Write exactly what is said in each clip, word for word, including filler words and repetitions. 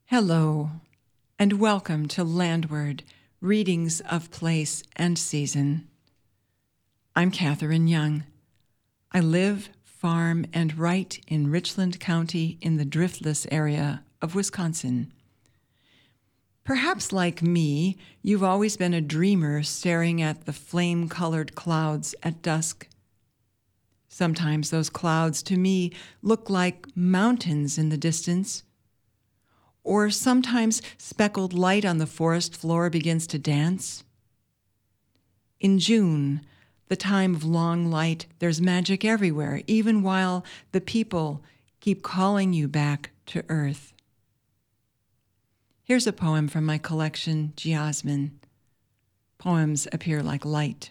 Hello, and welcome to Landward, Readings of Place and Season. I'm Catherine Young. I live, farm, and write in Richland County in the Driftless area of Wisconsin. Perhaps like me, you've always been a dreamer staring at the flame-colored clouds at dusk. Sometimes those clouds to me look like mountains in the distance. Or sometimes speckled light on the forest floor begins to dance. In June, the time of long light, there's magic everywhere, even while the people keep calling you back to earth. Here's a poem from my collection, Geosmin. Poems appear like light.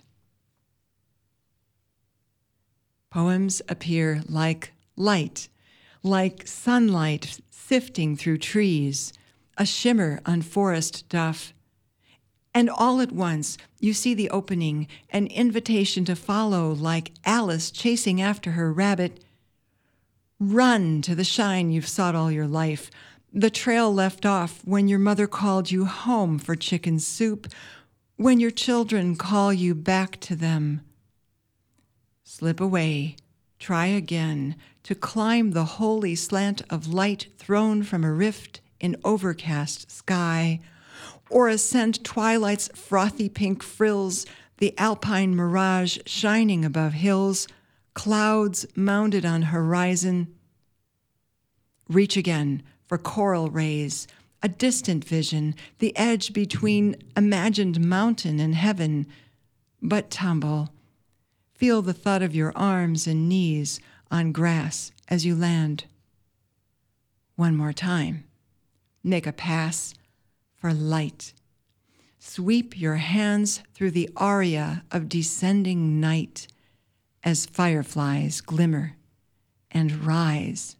Poems appear like light, like sunlight sifting through trees, a shimmer on forest duff. And all at once, you see the opening, an invitation to follow like Alice chasing after her rabbit. Run to the shine you've sought all your life, the trail left off when your mother called you home for chicken soup, when your children call you back to them. Slip away, try again, to climb the holy slant of light thrown from a rift in overcast sky, or ascend twilight's frothy pink frills, the alpine mirage shining above hills, clouds mounded on horizon. Reach again for coral rays, a distant vision, the edge between imagined mountain and heaven, but tumble. Feel the thud of your arms and knees on grass as you land. One more time. Make a pass for light. Sweep your hands through the aria of descending night as fireflies glimmer and rise.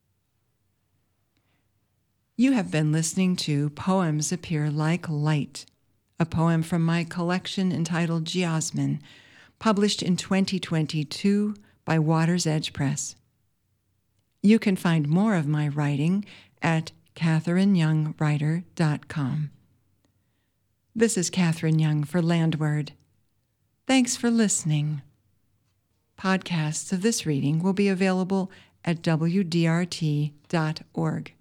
You have been listening to Poems Appear Like Light, a poem from my collection entitled Geosmin, published in twenty twenty-two by Water's Edge Press. You can find more of my writing at catherine young writer dot com. This is Catherine Young for Landward. Thanks for listening. Podcasts of this reading will be available at w d r t dot org.